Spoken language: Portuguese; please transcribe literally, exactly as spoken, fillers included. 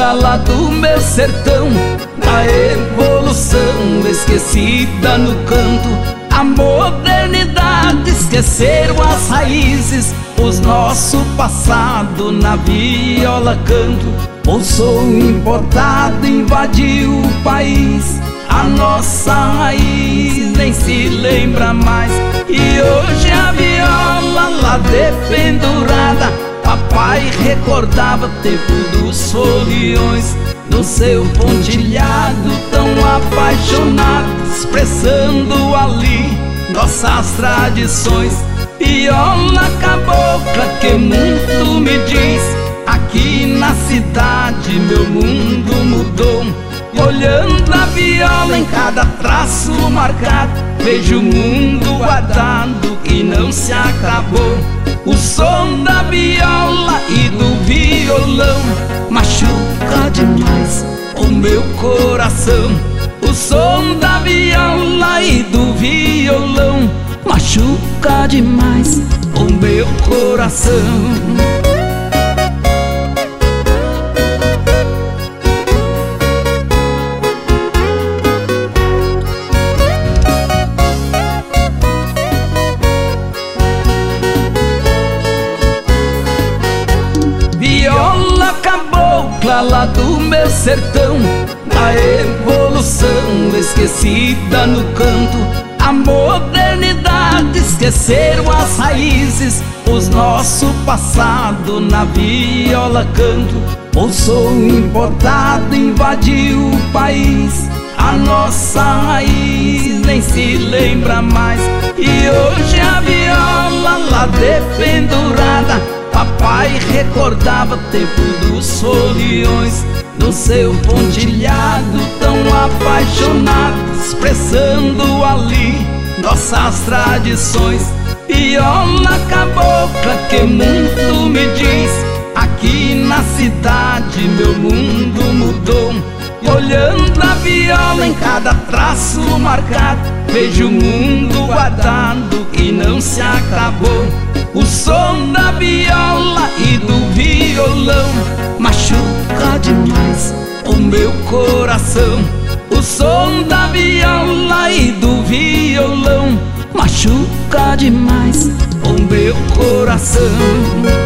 cabocla lá do meu sertão, a evolução esquecida no canto, a modernidade esqueceram as raízes, os nosso passado na viola canto. O som importado invadiu o país, a nossa raiz nem se lembra mais. E hoje a viola lá dependurada, papai recordava o tempo dos foliões, no seu pontilhado tão apaixonado, expressando ali nossas tradições. Viola cabocla que muito me diz, aqui na cidade meu mundo mudou. Olhando a viola em cada traço marcado, vejo o mundo guardado que não se acabou. O som da viola e do violão machuca demais o meu coração. O som da viola e do violão machuca demais o meu coração. Viola cabocla lá do meu sertão, a evolução esquecida no canto, a modernidade esqueceram as raízes, os nosso passado na viola canto. O som importado invadiu o país, a nossa raiz nem se lembra mais. E hoje a viola lá dependurada, papai recordava o tempo dos foliões, no seu pontilhado tão apaixonado, expressando ali nossas tradições. Viola cabocla que muito me diz, aqui na cidade meu mundo mudou. Olhando a viola em cada traço marcado, vejo o mundo guardado que não se acabou. O som da viola e do violão machuca demais o meu coração. O som da viola e do violão machuca demais o meu coração.